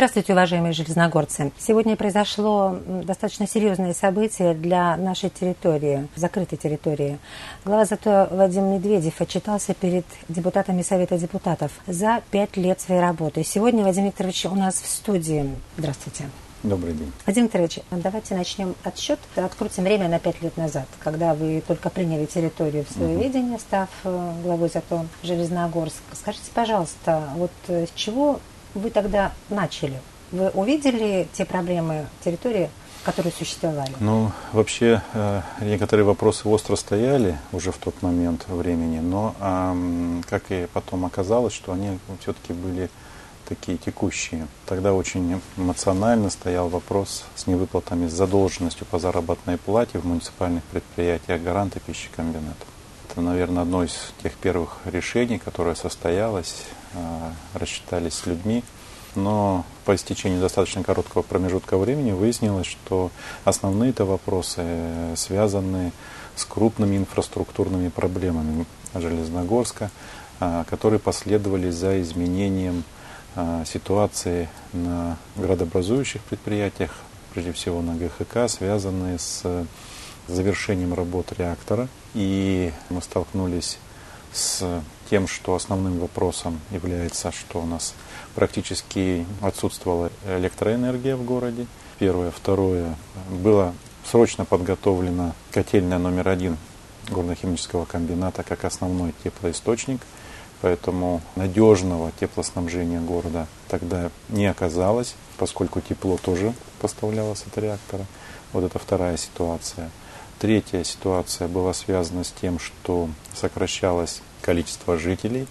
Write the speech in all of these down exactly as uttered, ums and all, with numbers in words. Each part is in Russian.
Здравствуйте, уважаемые железногорцы. Сегодня произошло достаточно серьезное событие для нашей территории, закрытой территории. Глава ЗАТО Вадим Медведев отчитался перед депутатами Совета депутатов за пять лет своей работы. Сегодня Вадим Викторович у нас в студии. Здравствуйте. Добрый день. Вадим Викторович, давайте начнем отсчет. Открутим время на пять лет назад, когда вы только приняли территорию в свое угу. ведение, став главой ЗАТО Железногорск. Скажите, пожалуйста, вот с чего вы тогда начали? Вы увидели те проблемы территории, которые существовали? Ну, вообще, э, некоторые вопросы остро стояли уже в тот момент времени, но, э, как и потом оказалось, что они все-таки были такие текущие. Тогда очень эмоционально стоял вопрос с невыплатами, с задолженностью по заработной плате в муниципальных предприятиях «Гарант» и пищекомбинат. Это, наверное, одно из тех первых решений, которое состоялось, э, рассчитались с людьми. Но по истечении достаточно короткого промежутка времени выяснилось, что основные-то вопросы связаны с крупными инфраструктурными проблемами Железногорска, э, которые последовали за изменением э, ситуации на градообразующих предприятиях, прежде всего на ГХК, связанные с завершением работ реактора. И мы столкнулись с тем, что основным вопросом является, что у нас практически отсутствовала электроэнергия в городе. Первое. Второе. Была срочно подготовлена котельная номер один горно-химического комбината как основной теплоисточник. Поэтому надежного теплоснабжения города тогда не оказалось, поскольку тепло тоже поставлялось от реактора. Вот это вторая ситуация. Третья ситуация была связана с тем, что сокращалось количество жителей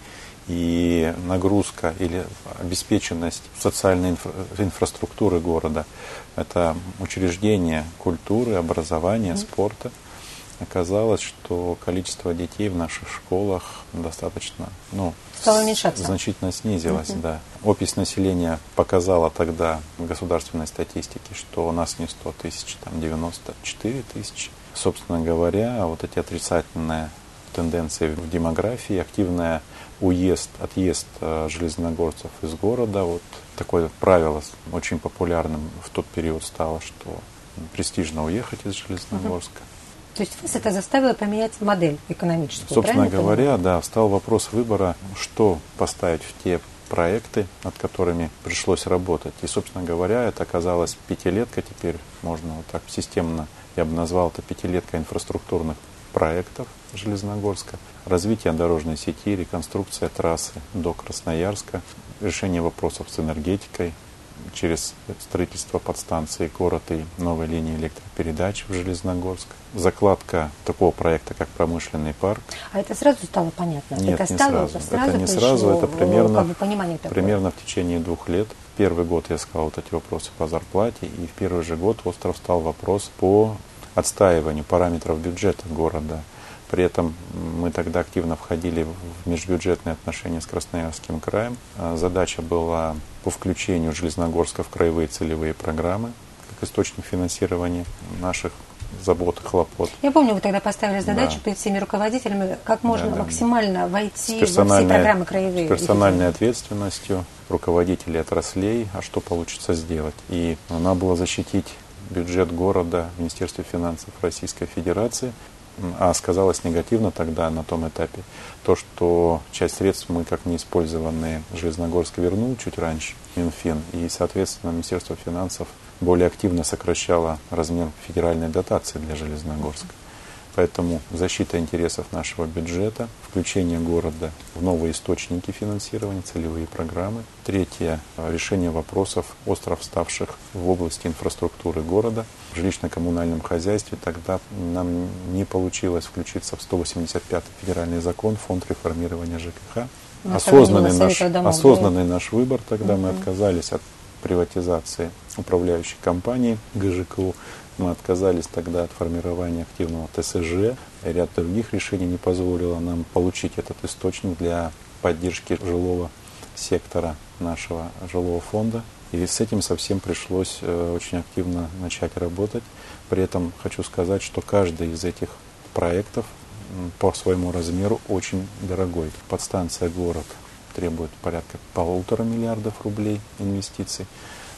и нагрузка или обеспеченность социальной инфра- инфраструктуры города. Это учреждения культуры, образования, спорта. Оказалось, что количество детей в наших школах достаточно, ну, стало уменьшаться. Значительно снизилось, Uh-huh. да. Опись населения показала тогда в государственной статистике, что у нас не сто тысяч, там девяносто четыре тысячи. Собственно говоря, вот эти отрицательные тенденции в демографии, активный уезд, отъезд э, железногорцев из города, вот такое правило очень популярным в тот период стало, что престижно уехать из Железногорска. Uh-huh. То есть вас это заставило поменять модель экономическую, Собственно правильно говоря, понимаю? да, встал вопрос выбора, что поставить в те проекты, над которыми пришлось работать. И, собственно говоря, это оказалась пятилетка, теперь можно вот так системно, я бы назвал это пятилетка инфраструктурных проектов Железногорска, развитие дорожной сети, реконструкция трассы до Красноярска, решение вопросов с энергетикой через строительство подстанции Корот и новой линии электропередач в Железногорск, закладка такого проекта, как промышленный парк. А это сразу стало понятно? Нет, это не стало, сразу. сразу это не сразу, это примерно, как бы понимание такое. примерно в течение двух лет. Первый год я искал вот эти вопросы по зарплате, и в первый же год остро встал вопрос по отстаиванию параметров бюджета города. При этом мы тогда активно входили в межбюджетные отношения с Красноярским краем. Задача была по включению Железногорска в краевые целевые программы, как источник финансирования наших забот и хлопот. Я помню, вы тогда поставили задачу Да. перед всеми руководителями, как можно да, да. максимально войти во все программы краевые. С персональной ответственностью руководителей отраслей, а что получится сделать. И она была защитить бюджет города в Министерстве финансов Российской Федерации. А сказалось негативно тогда на том этапе то, что часть средств мы как неиспользованные Железногорск вернул чуть раньше, Минфин, и, соответственно, Министерство финансов более активно сокращало размер федеральной дотации для Железногорска. Поэтому защита интересов нашего бюджета, включение города в новые источники финансирования, целевые программы. Третье – решение вопросов, остро вставших в области инфраструктуры города. В жилищно-коммунальном хозяйстве тогда нам не получилось включиться в сто восемьдесят пятый федеральный закон, фонд реформирования ЖКХ. Осознанный наш, осознанный наш выбор тогда, угу. мы отказались от приватизации управляющей компании ГЖКУ. Мы отказались тогда от формирования активного ТСЖ. И ряд других решений не позволило нам получить этот источник для поддержки жилого сектора нашего жилого фонда. И с этим совсем пришлось э, очень активно начать работать. При этом хочу сказать, что каждый из этих проектов по своему размеру очень дорогой. Подстанция «Город» требует порядка полутора миллиардов рублей инвестиций.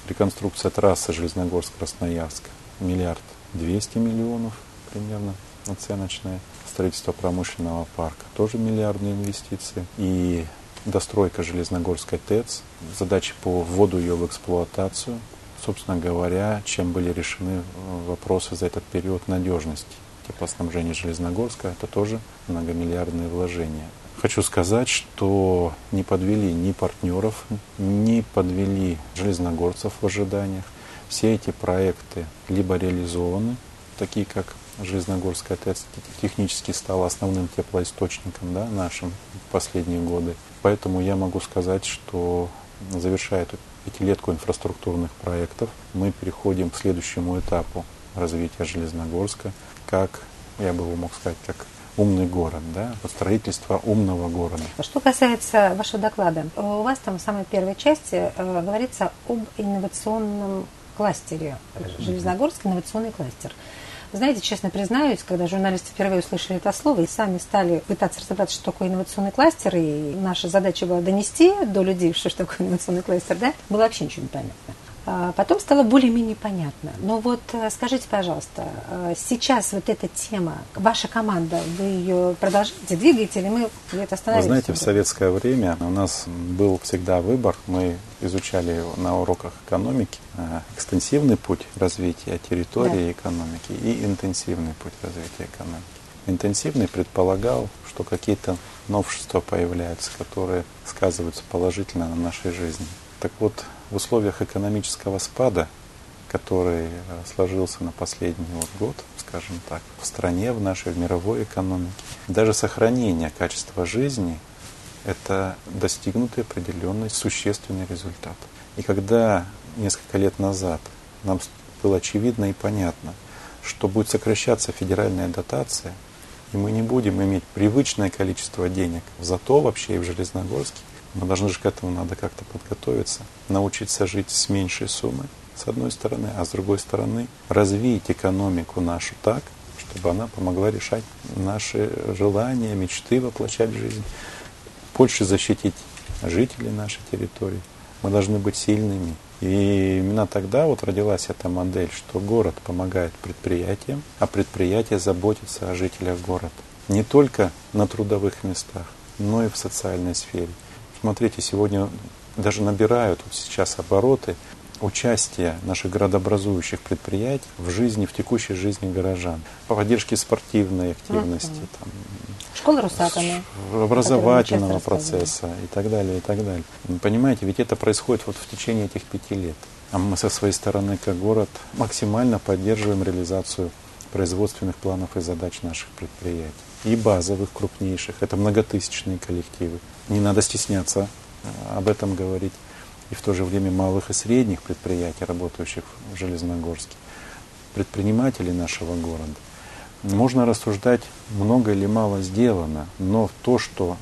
Реконструкция трассы Железногорск-Красноярск миллиард двести миллионов примерно оценочная. Строительство промышленного парка тоже миллиардные инвестиции. И достройка Железногорской ТЭЦ, задачи по вводу ее в эксплуатацию. Собственно говоря, чем были решены вопросы за этот период надежности теплоснабжения Железногорска, это тоже многомиллиардные вложения. Хочу сказать, что не подвели ни партнеров, не подвели железногорцев в ожиданиях. Все эти проекты либо реализованы, такие как Железногорская ТЭЦ технически стала основным теплоисточником, да, нашим в последние годы. Поэтому я могу сказать, что завершая эту пятилетку инфраструктурных проектов, мы переходим к следующему этапу развития Железногорска, как, я бы мог сказать, как умный город, да, строительство умного города. Что касается вашего доклада, у вас там в самой первой части э, говорится об инновационном кластере, Железногорский инновационный кластер. Знаете, честно признаюсь, когда журналисты впервые услышали это слово и сами стали пытаться разобраться, что такое инновационный кластер, и наша задача была донести до людей, что такое инновационный кластер, да, было вообще ничего не понятно. А потом стало более-менее понятно. Но вот скажите, пожалуйста, сейчас вот эта тема, ваша команда, вы ее продолжаете, двигаете, или мы где-то остановились? Вы знаете, в советское время у нас был всегда выбор. Мы изучали на уроках экономики экстенсивный путь развития территории, да, экономики и интенсивный путь развития экономики. Интенсивный предполагал, что какие-то новшества появляются, которые сказываются положительно на нашей жизни. Так вот, в условиях экономического спада, который сложился на последний вот год, скажем так, в стране, в нашей, в мировой экономике, даже сохранение качества жизни – это достигнутый определенный существенный результат. И когда несколько лет назад нам было очевидно и понятно, что будет сокращаться федеральная дотация, и мы не будем иметь привычное количество денег, зато вообще и в Железногорске, мы должны же к этому надо как-то подготовиться, научиться жить с меньшей суммой, с одной стороны, а с другой стороны развить экономику нашу так, чтобы она помогла решать наши желания, мечты воплощать в жизнь, больше защитить жителей нашей территории. Мы должны быть сильными. И именно тогда вот родилась эта модель, что город помогает предприятиям, а предприятие заботится о жителях города. Не только на трудовых местах, но и в социальной сфере. Смотрите, сегодня даже набирают вот сейчас обороты участие наших городообразующих предприятий в жизни, в текущей жизни горожан. По поддержке спортивной активности, uh-huh. там, школы Русатами, образовательного процесса и так далее, и так далее. Понимаете, ведь это происходит вот в течение этих пяти лет. А мы со своей стороны, как город, максимально поддерживаем реализацию производственных планов и задач наших предприятий. И базовых, крупнейших. Это многотысячные коллективы. Не надо стесняться об этом говорить. И в то же время малых и средних предприятий, работающих в Железногорске. Предпринимателей нашего города. Можно рассуждать, много или мало сделано, но то, что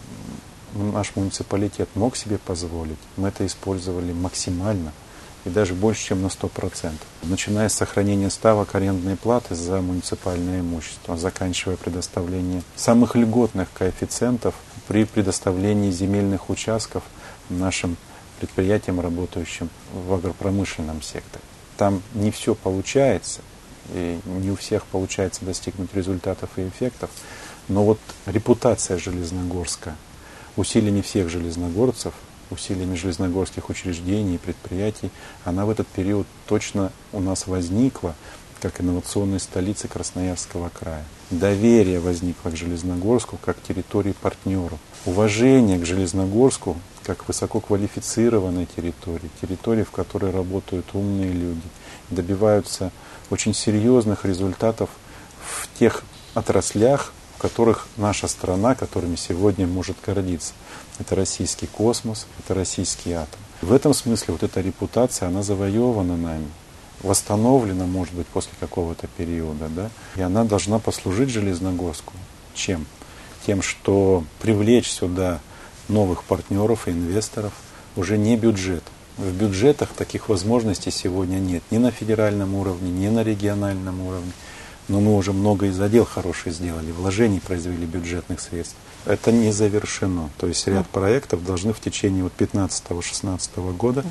наш муниципалитет мог себе позволить, мы это использовали максимально. И даже больше, чем на сто процентов. Начиная с сохранения ставок арендной платы за муниципальное имущество, заканчивая предоставлением самых льготных коэффициентов при предоставлении земельных участков нашим предприятиям, работающим в агропромышленном секторе. Там не все получается, и не у всех получается достигнуть результатов и эффектов, но вот репутация Железногорска, усилиями всех железногорцев, усилиями железногорских учреждений и предприятий, она в этот период точно у нас возникла как инновационной столицы Красноярского края. Доверие возникло к Железногорску как к территории партнеру. Уважение к Железногорску как высококвалифицированной территории, территории, в которой работают умные люди, добиваются очень серьезных результатов в тех отраслях, в которых наша страна, которыми сегодня может гордиться. Это российский космос, это российский атом. В этом смысле вот эта репутация, она завоевана нами, восстановлена, может быть, после какого-то периода, да, и она должна послужить Железногорску. Чем? Тем, что привлечь сюда новых партнеров и инвесторов уже не бюджет. В бюджетах таких возможностей сегодня нет, ни на федеральном уровне, ни на региональном уровне. Но мы уже много из-за дел хорошие сделали, вложений произвели бюджетных средств. Это не завершено. То есть ряд uh-huh. проектов должны в течение вот пятнадцатого-шестнадцатого года uh-huh. в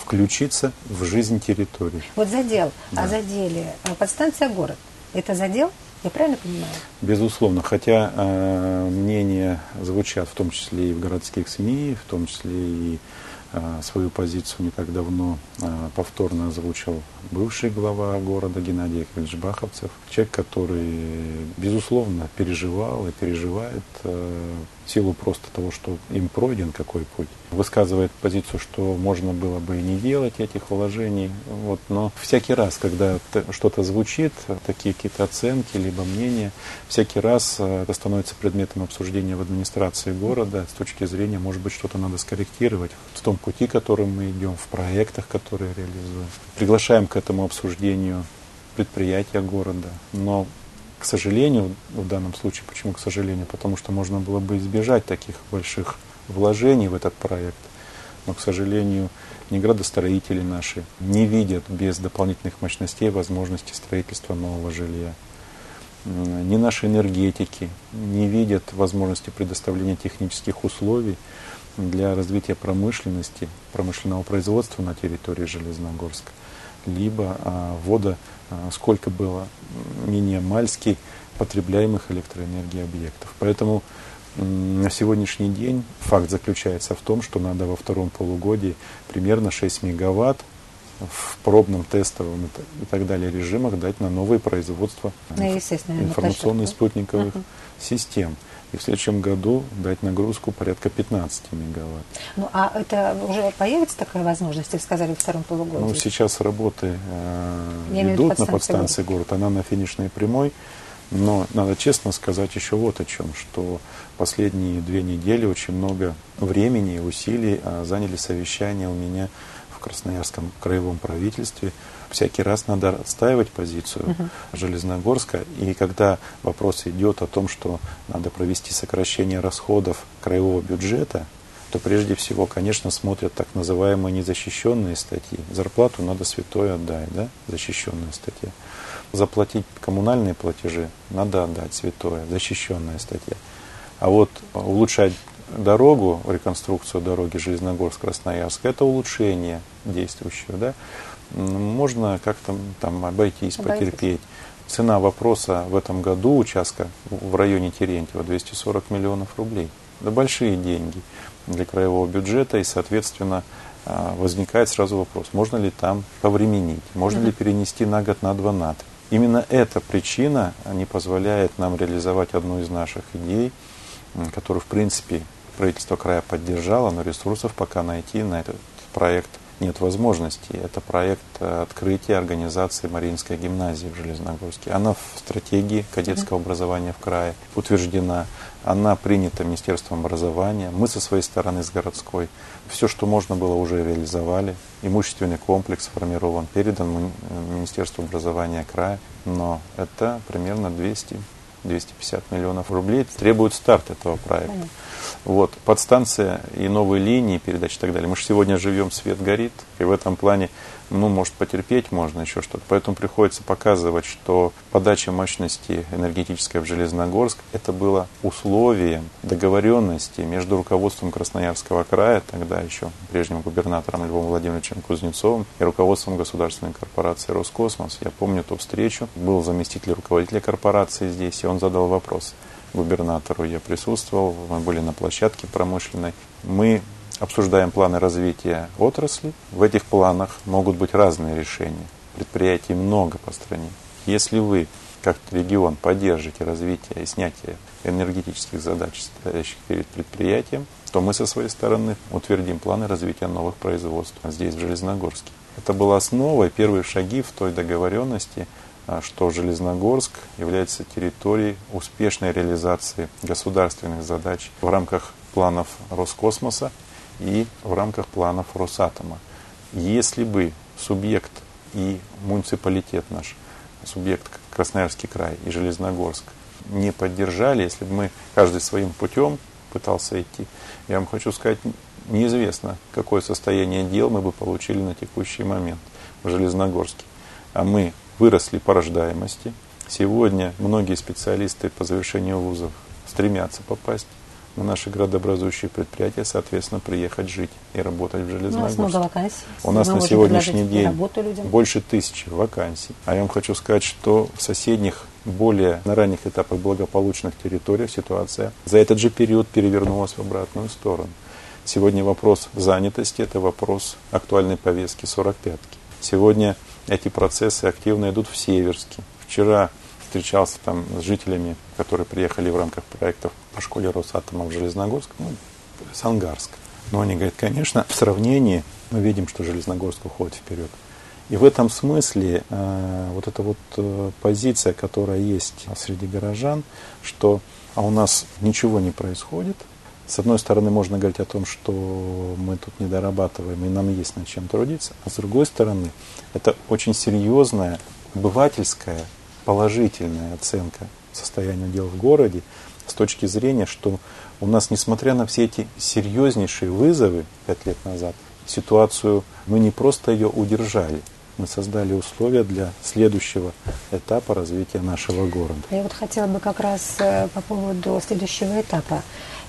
включиться в жизнь территории. Вот задел, да. о заделе. Подстанция город. Это задел? Я правильно понимаю? Безусловно, хотя э, мнения звучат в том числе и в городских СМИ, в том числе и э, свою позицию не так давно э, повторно озвучил бывший глава города Геннадий Яковлевич Баховцев. Человек, который, безусловно, переживал и переживает э, в силу просто того, что им пройден какой путь. Высказывает позицию, что можно было бы и не делать этих вложений. Вот, но всякий раз, когда что-то звучит, такие какие-то оценки, либо мнения, всякий раз это становится предметом обсуждения в администрации города с точки зрения, может быть, что-то надо скорректировать в том пути, которым мы идем, в проектах, которые реализуем. Приглашаем к этому обсуждению предприятия города, но, к сожалению, в данном случае, почему к сожалению, потому что можно было бы избежать таких больших вложений в этот проект, но, к сожалению, ни градостроители наши не видят без дополнительных мощностей возможности строительства нового жилья. Ни наши энергетики не видят возможности предоставления технических условий для развития промышленности, промышленного производства на территории Железногорска, либо а, ввода, а, сколько было менее мальски потребляемых электроэнергии объектов. Поэтому м, на сегодняшний день факт заключается в том, что надо во втором полугодии примерно шесть мегаватт в пробном, тестовом и так далее режимах дать на новые производства ну, информационных спутниковых uh-huh. систем. И в следующем году дать нагрузку порядка пятнадцать мегаватт. Ну, а это уже появится такая возможность, вы сказали, в втором полугодии? Ну, сейчас работы э, идут на подстанции город, она на финишной прямой. Но надо честно сказать еще вот о чем, что последние две недели очень много времени и усилий э, заняли совещания у меня в Красноярском краевом правительстве. Всякий раз надо отстаивать позицию uh-huh. Железногорска. И когда вопрос идет о том, что надо провести сокращение расходов краевого бюджета, то прежде всего, конечно, смотрят так называемые незащищенные статьи. Зарплату надо святое отдать, да, защищенная статья. Заплатить коммунальные платежи надо отдать, святое, защищенная статья. А вот улучшать дорогу, реконструкцию дороги Железногорск-Красноярск, это улучшение действующего, да. Можно как-то там обойтись, обойтись, потерпеть. Цена вопроса в этом году участка в районе Терентьева двести сорок миллионов рублей. Это большие деньги для краевого бюджета, и, соответственно, возникает сразу вопрос, можно ли там повременить, можно ли перенести на год, на два, на три. Именно эта причина не позволяет нам реализовать одну из наших идей, которую, в принципе, правительство края поддержало, но ресурсов пока найти на этот проект нет возможности. Это проект открытия организации Мариинской гимназии в Железногорске. Она в стратегии кадетского образования в крае утверждена. Она принята Министерством образования. Мы со своей стороны, с городской, все, что можно было, уже реализовали. Имущественный комплекс сформирован, передан Министерству образования края. Но это примерно двести — двести пятьдесят миллионов рублей требует старт этого проекта. Вот, подстанция и новые линии передач и так далее. Мы же сегодня живем, свет горит, и в этом плане, ну, может, потерпеть можно, еще что-то. Поэтому приходится показывать, что подача мощности энергетической в Железногорск — это было условием договоренности между руководством Красноярского края, тогда еще прежним губернатором Львом Владимировичем Кузнецовым, и руководством государственной корпорации «Роскосмос». Я помню ту встречу, был заместитель руководителя корпорации здесь, и он задал вопрос губернатору. Я присутствовал, мы были на площадке промышленной. Мы обсуждаем планы развития отрасли. В этих планах могут быть разные решения. Предприятий много по стране. Если вы, как регион, поддержите развитие и снятие энергетических задач, стоящих перед предприятием, то мы со своей стороны утвердим планы развития новых производств здесь, в Железногорске. Это была основа и первые шаги в той договоренности, что Железногорск является территорией успешной реализации государственных задач в рамках планов Роскосмоса и в рамках планов Росатома. Если бы субъект и муниципалитет наш, субъект Красноярский край и Железногорск не поддержали, если бы мы каждый своим путем пытался идти, я вам хочу сказать, неизвестно, какое состояние дел мы бы получили на текущий момент в Железногорске. А мы выросли по рождаемости. Сегодня многие специалисты по завершению вузов стремятся попасть на наши градообразующие предприятия, соответственно, приехать жить и работать в Железногорске. У нас много вакансий. У нас Мы на можем сегодняшний предложить день больше тысячи вакансий. А я вам хочу сказать, что в соседних, более на ранних этапах благополучных территориях ситуация за этот же период перевернулась в обратную сторону. Сегодня вопрос занятости – это вопрос актуальной повестки сорок пятки. Сегодня эти процессы активно идут в Северске. Вчера встречался там с жителями, которые приехали в рамках проектов по школе Росатома в Железногорск, ну, с Ангарска. Но они говорят, конечно, в сравнении мы видим, что Железногорск уходит вперед. И в этом смысле э, вот эта вот э, позиция, которая есть среди горожан, что а у нас ничего не происходит. С одной стороны, можно говорить о том, что мы тут не дорабатываем и нам есть над чем трудиться. А с другой стороны, это очень серьезная, обывательская, положительная оценка состояния дел в городе с точки зрения, что у нас, несмотря на все эти серьезнейшие вызовы пять лет назад, ситуацию мы не просто ее удержали, мы создали условия для следующего этапа развития нашего города. Я вот хотела бы как раз по поводу следующего этапа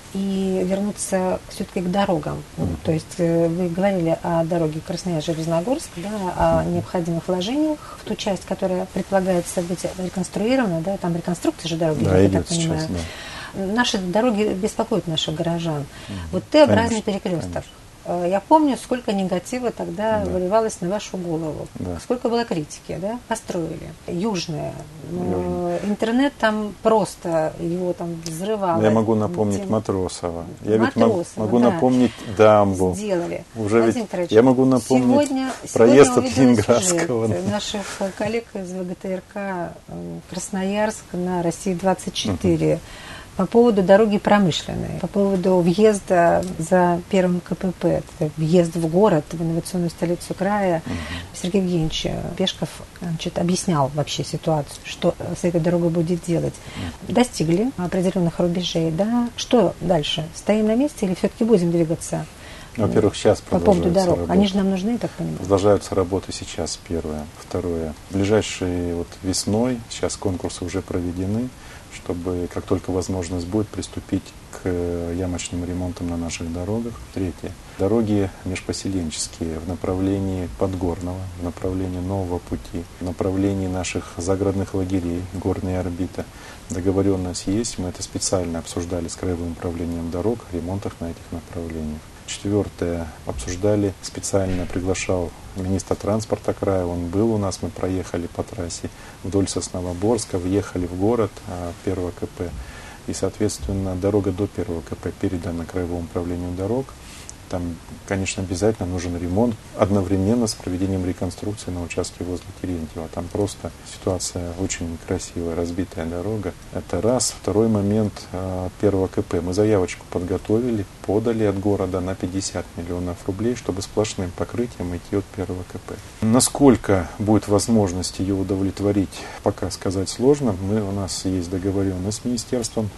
и вернуться все-таки к дорогам. Mm-hmm. То есть вы говорили о дороге Красноярск-Железногорск, да, о mm-hmm. необходимых вложениях в ту часть, которая предполагается быть реконструирована, да, там реконструкция же дороги, да, я идет так понимаю. Сейчас, да. Наши дороги беспокоят наших горожан. Mm-hmm. Вот Т-образный перекресток. Конечно. Я помню, сколько негатива тогда да. выливалось на вашу голову. Да. Сколько было критики, да? Построили. Южное. Южное. Интернет там просто, его там взрывало. Я могу напомнить Тем... Матросова. Я Матросова, ведь могу да. напомнить дамбу. Сделали. Уже ведь я могу напомнить сегодня, проезд сегодня от Ленинградского. Наших коллег из ВГТРК Красноярск на России двадцать четыре. Угу. По поводу дороги промышленной, по поводу въезда за первым КПП, это въезд в город, в инновационную столицу края, угу. Сергей Евгеньевич Пешков значит, объяснял вообще ситуацию, что с этой дорогой будет делать. Угу. Достигли определенных рубежей, да. Что дальше? Стоим на месте или все-таки будем двигаться? Во-первых, сейчас по поводу дорог. Работы. Они же нам нужны, я так понимаю. Продолжаются работы сейчас, первое. Второе. Ближайшей вот весной, сейчас конкурсы уже проведены, чтобы, как только возможность будет, приступить к ямочным ремонтам на наших дорогах. Третье. Дороги межпоселенческие в направлении Подгорного, в направлении Нового пути, в направлении наших загородных лагерей, Горная орбита. Договоренность есть, мы это специально обсуждали с Краевым управлением дорог, о ремонтах на этих направлениях. Четвертое. Обсуждали, специально приглашал министра транспорта края, он был у нас, мы проехали по трассе вдоль Сосновоборска, въехали в город первого КП, и, соответственно, дорога до первого КП передана Краевому управлению дорог. Там, конечно, обязательно нужен ремонт одновременно с проведением реконструкции на участке возле Терентьева. Там просто ситуация очень некрасивая, разбитая дорога. Это раз. Второй момент первого КП. Мы заявочку подготовили, подали от города на пятьдесят миллионов рублей, чтобы сплошным покрытием идти от первого КП. Насколько будет возможность ее удовлетворить, пока сказать сложно. Мы, у нас есть договоренность с министерством,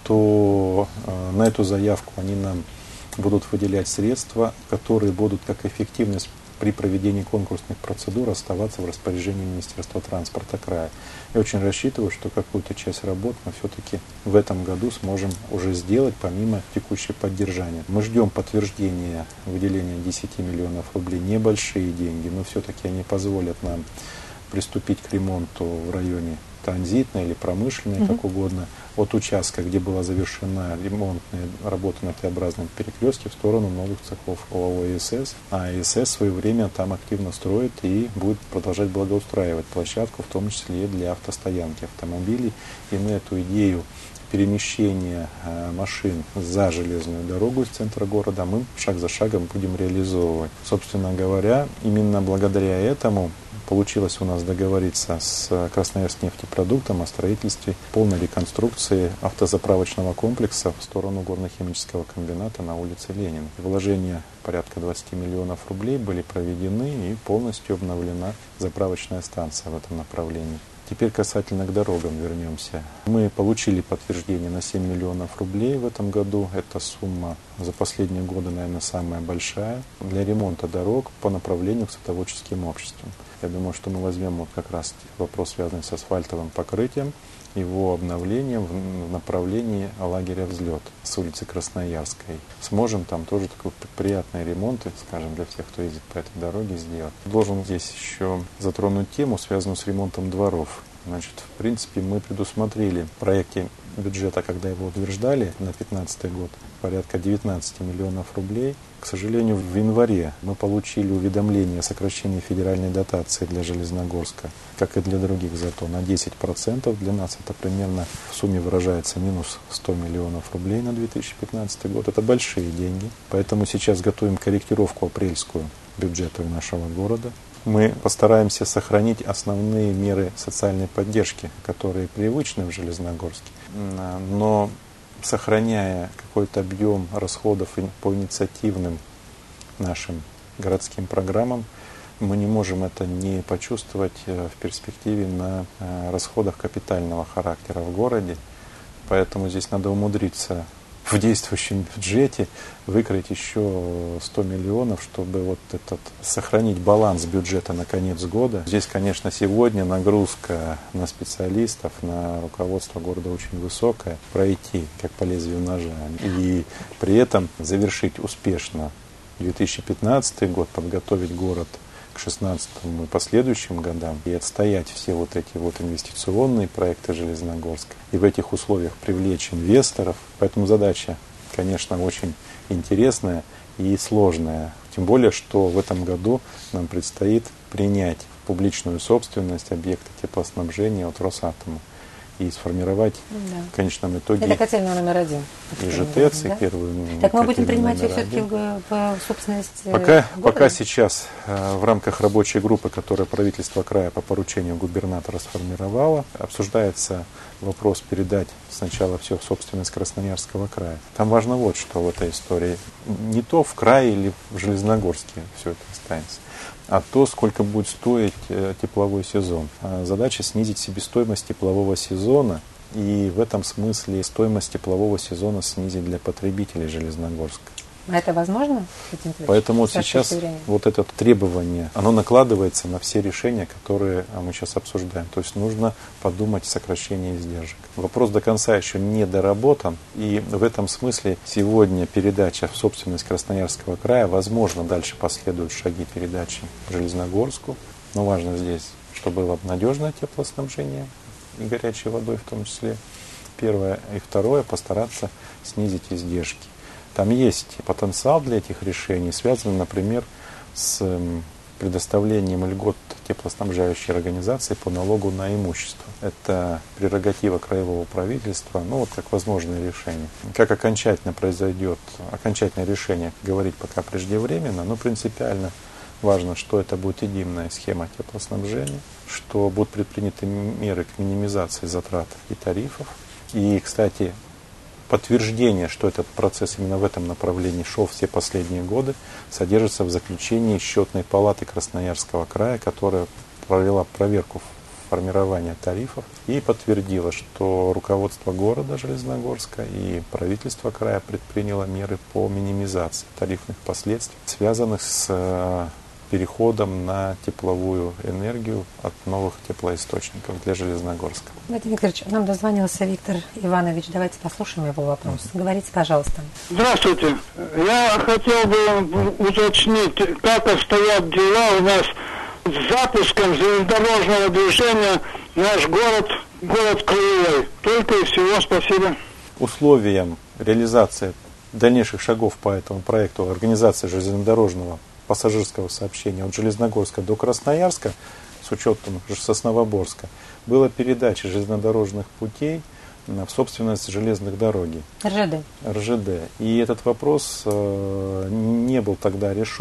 что на эту заявку они нам будут выделять средства, которые будут как эффективность при проведении конкурсных процедур оставаться в распоряжении Министерства транспорта края. Я очень рассчитываю, что какую-то часть работ мы все-таки в этом году сможем уже сделать, помимо текущей поддержания. Мы ждем подтверждения выделения десять миллионов рублей. Небольшие деньги, но все-таки они позволят нам приступить к ремонту в районе транзитной или промышленной, mm-hmm. как угодно, от участка, где была завершена ремонтная работа на Т-образном перекрестке, в сторону новых цехов ОАО ИСС. А ИСС в свое время там активно строит и будет продолжать благоустраивать площадку, в том числе и для автостоянки автомобилей. И мы эту идею перемещения э, машин за железную дорогу из центра города мы шаг за шагом будем реализовывать. Собственно говоря, именно благодаря этому получилось у нас договориться с Красноярскнефтепродуктом о строительстве полной реконструкции автозаправочного комплекса в сторону горно-химического комбината на улице Ленина. Вложения порядка двадцать миллионов рублей были проведены и полностью обновлена заправочная станция в этом направлении. Теперь касательно к дорогам вернемся. Мы получили подтверждение на семь миллионов рублей в этом году. Эта сумма за последние годы, наверное, самая большая для ремонта дорог по направлению к садоводческим обществам. Я думаю, что мы возьмем вот как раз вопрос, связанный с асфальтовым покрытием, его обновлением в направлении лагеря «Взлет» с улицы Красноярской. Сможем там тоже такой приятный ремонт, скажем, для всех, кто ездит по этой дороге, сделать. Должен здесь еще затронуть тему, связанную с ремонтом дворов. Значит, в принципе, мы предусмотрели в проекте бюджета, когда его утверждали на две тысячи пятнадцатый год, порядка девятнадцать миллионов рублей. К сожалению, в январе мы получили уведомление о сокращении федеральной дотации для Железногорска, как и для других зато, на десять процентов. Для нас это примерно в сумме выражается минус сто миллионов рублей на две тысячи пятнадцатый год. Это большие деньги. Поэтому сейчас готовим корректировку апрельскую бюджета нашего города. Мы постараемся сохранить основные меры социальной поддержки, которые привычны в Железногорске, но сохраняя какой-то объем расходов по инициативным нашим городским программам, мы не можем это не почувствовать в перспективе на расходах капитального характера в городе. Поэтому здесь надо умудриться в действующем бюджете выкроить еще сто миллионов, чтобы вот этот, сохранить баланс бюджета на конец года. Здесь, конечно, сегодня нагрузка на специалистов, на руководство города очень высокая. Пройти как по лезвию ножа и при этом завершить успешно две тысячи пятнадцатый год, подготовить город к шестнадцатому и последующим годам и отстоять все вот эти вот инвестиционные проекты Железногорска и в этих условиях привлечь инвесторов. Поэтому задача, конечно, очень интересная и сложная. Тем более, что в этом году нам предстоит принять в публичную собственность объекты теплоснабжения от Росатома и сформировать да. в конечном итоге это котельная номер один. И ЖТЭЦ, да? И первую. Так мы будем принимать ее все-таки в, в собственность пока, пока сейчас э, в рамках рабочей группы, которую правительство края по поручению губернатора сформировало, обсуждается вопрос передать сначала все в собственность Красноярского края. Там важно вот что в этой истории. Не то в крае или в Железногорске все это останется, а то, сколько будет стоить э, тепловой сезон. А задача снизить себестоимость теплового сезона и в этом смысле стоимость теплового сезона снизить для потребителей Железногорска. А это возможно? Поэтому вот сейчас вот это требование, оно накладывается на все решения, которые мы сейчас обсуждаем. То есть нужно подумать о сокращении издержек. Вопрос до конца еще не доработан. И в этом смысле сегодня передача в собственность Красноярского края, возможно, дальше последуют шаги передачи Железногорску. Но важно здесь, чтобы было надежное теплоснабжение и горячей водой в том числе. Первое. И второе, постараться снизить издержки. Там есть потенциал для этих решений, связанный, например, с предоставлением льгот теплоснабжающей организации по налогу на имущество. Это прерогатива краевого правительства, ну вот как возможное решение. Как окончательно произойдет, окончательное решение, говорить пока преждевременно, но принципиально важно, что это будет единая схема теплоснабжения, что будут предприняты меры к минимизации затрат и тарифов. И, кстати, подтверждение, что этот процесс именно в этом направлении шел все последние годы, содержится в заключении Счетной палаты Красноярского края, которая провела проверку формирования тарифов и подтвердила, что руководство города Железногорска и правительство края предприняло меры по минимизации тарифных последствий, связанных с переходом на тепловую энергию от новых теплоисточников для Железногорска. Владимир Викторович, нам дозвонился Виктор Иванович. Давайте послушаем его вопрос. Mm-hmm. Говорите, пожалуйста. Здравствуйте. Я хотел бы уточнить, как обстоят дела у нас с запуском железнодорожного движения в наш город, город Краевой. Только и всего. Спасибо. Условием реализации дальнейших шагов по этому проекту организации железнодорожного пассажирского сообщения от Железногорска до Красноярска, с учетом Сосновоборска, была передача железнодорожных путей в собственность железных дороги. РЖД. РЖД. И этот вопрос э, не был тогда решен,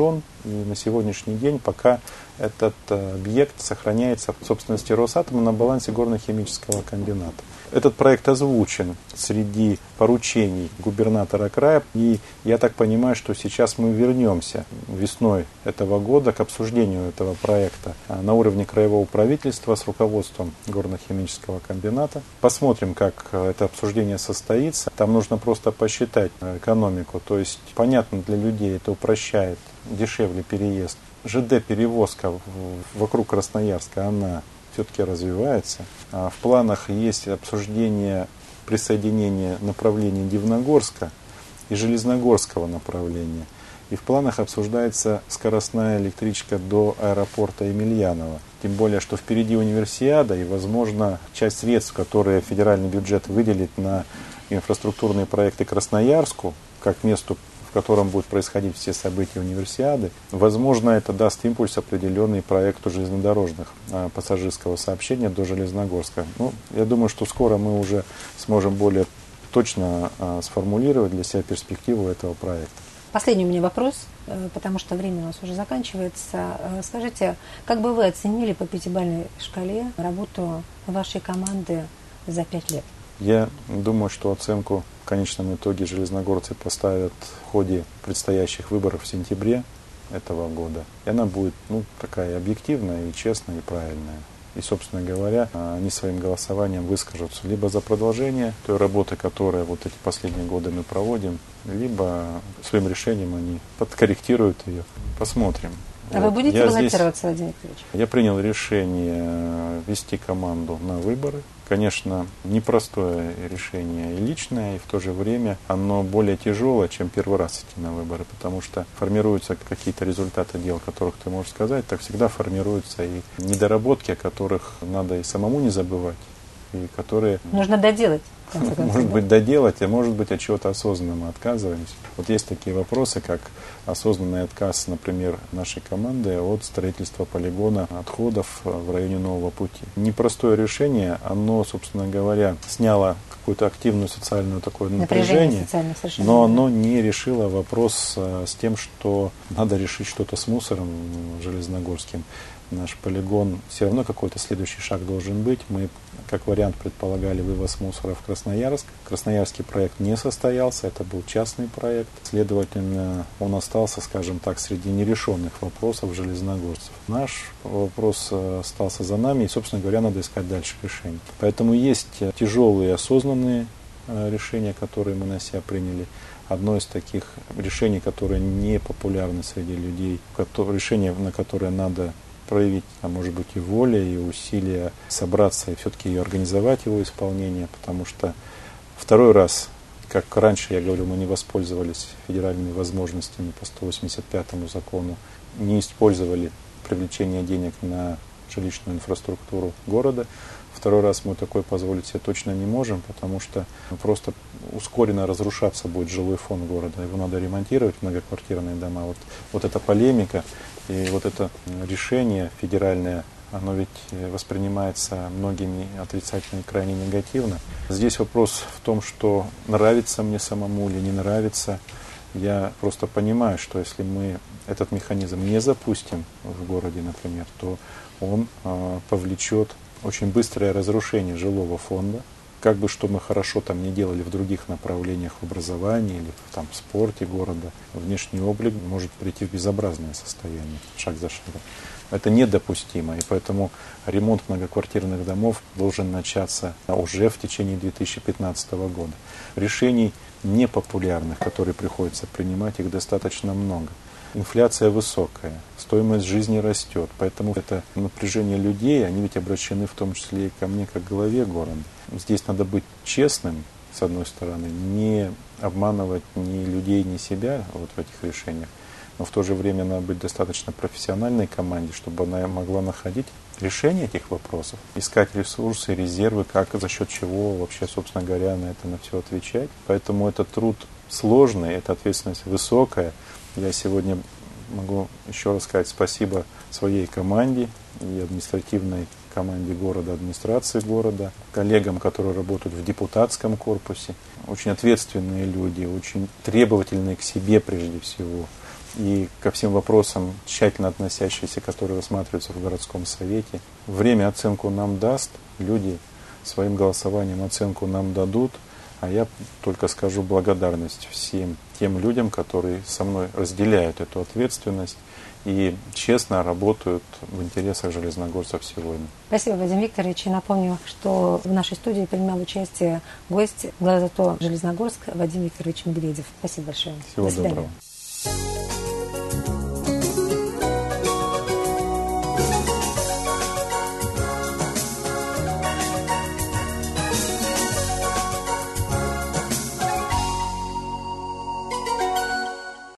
И на сегодняшний день пока этот объект сохраняется в собственности Росатома на балансе горно-химического комбината. Этот проект озвучен среди поручений губернатора края, и я так понимаю, что сейчас мы вернемся весной этого года к обсуждению этого проекта на уровне краевого правительства с руководством горно-химического комбината. Посмотрим, как это обсуждение состоится. Там нужно просто посчитать экономику, то есть понятно для людей, это упрощает, дешевле переезд. ЖД-перевозка вокруг Красноярска, она все-таки развивается. В планах есть обсуждение присоединения направления Дивногорска и Железногорского направления. И в планах обсуждается скоростная электричка до аэропорта Емельянова. Тем более, что впереди универсиада, и, возможно, часть средств, которые федеральный бюджет выделит на инфраструктурные проекты Красноярску, как месту, в котором будут происходить все события универсиады, возможно, это даст импульс определенный проекту железнодорожных а, пассажирского сообщения до Железногорска. Ну, я думаю, что скоро мы уже сможем более точно а, сформулировать для себя перспективу этого проекта. Последний у меня вопрос, потому что время у нас уже заканчивается. Скажите, как бы вы оценили по пятибалльной шкале работу вашей команды за пять лет? Я думаю, что оценку в конечном итоге железногорцы поставят в ходе предстоящих выборов в сентябре этого года. И она будет ну, такая объективная, и честная, и правильная. И, собственно говоря, они своим голосованием выскажутся либо за продолжение той работы, которую вот эти последние годы мы проводим, либо своим решением они подкорректируют ее. Посмотрим. А вот. вы будете я баллотироваться, здесь, Владимир Викторович? Я принял решение вести команду на выборы. Конечно, непростое решение и личное, и в то же время оно более тяжелое, чем первый раз идти на выборы, потому что формируются какие-то результаты дел, о которых ты можешь сказать, так всегда формируются и недоработки, о которых надо и самому не забывать, и которые... Нужно доделать. Может быть, доделать, а может быть, от чего-то осознанно мы отказываемся. Вот есть такие вопросы, как осознанный отказ, например, нашей команды от строительства полигона отходов в районе Нового пути. Непростое решение, оно, собственно говоря, сняло какую-то активную социальную такое напряжение, напряжение но оно не решило вопрос с тем, что надо решить что-то с мусором железногорским. Наш полигон, все равно какой-то следующий шаг должен быть. Мы, как вариант, предполагали вывоз мусора в Красноярск. Красноярский проект не состоялся, это был частный проект. Следовательно, он остался, скажем так, среди нерешенных вопросов железногорцев. Наш вопрос остался за нами, и, собственно говоря, надо искать дальше решение. Поэтому есть тяжелые осознанные решения, которые мы на себя приняли. Одно из таких решений, которое не популярно среди людей, решение, на которое надо проявить, а может быть и воля, и усилия собраться и все-таки и организовать его исполнение, потому что второй раз, как раньше я говорил, мы не воспользовались федеральными возможностями по сто восемьдесят пятому закону, не использовали привлечение денег на жилищную инфраструктуру города. Второй раз мы такое позволить себе точно не можем, потому что просто ускоренно разрушаться будет жилой фонд города. Его надо ремонтировать, многоквартирные дома. Вот, вот эта полемика и вот это решение федеральное, оно ведь воспринимается многими отрицательно и крайне негативно. Здесь вопрос в том, что нравится мне самому или не нравится. Я просто понимаю, что если мы этот механизм не запустим в городе, например, то он э, повлечет очень быстрое разрушение жилого фонда. Как бы что мы хорошо там не делали в других направлениях, в образовании или в, там, в спорте города, внешний облик может прийти в безобразное состояние, шаг за шагом. Это недопустимо, и поэтому ремонт многоквартирных домов должен начаться уже в течение две тысячи пятнадцатого года. Решений непопулярных, которые приходится принимать, их достаточно много. Инфляция высокая, стоимость жизни растет, поэтому это напряжение людей, они ведь обращены в том числе и ко мне, как главе города. Здесь надо быть честным, с одной стороны, не обманывать ни людей, ни себя вот в этих решениях, но в то же время надо быть достаточно профессиональной команде, чтобы она могла находить решение этих вопросов, искать ресурсы, резервы, как, за счет чего вообще, собственно говоря, на это на все отвечать. Поэтому этот труд сложный, эта ответственность высокая. Я сегодня могу еще раз сказать спасибо своей команде и административной команде города, администрации города, коллегам, которые работают в депутатском корпусе. Очень ответственные люди, очень требовательные к себе прежде всего. и ко всем вопросам, тщательно относящиеся, которые рассматриваются в городском совете. Время оценку нам даст, люди своим голосованием оценку нам дадут, а я только скажу благодарность всем тем людям, которые со мной разделяют эту ответственность и честно работают в интересах железногорцев сегодня. Спасибо, Вадим Викторович. И напомню, что в нашей студии принимал участие гость глава ЗАТО Железногорск Вадим Викторович Медведев. Спасибо большое. Всего доброго.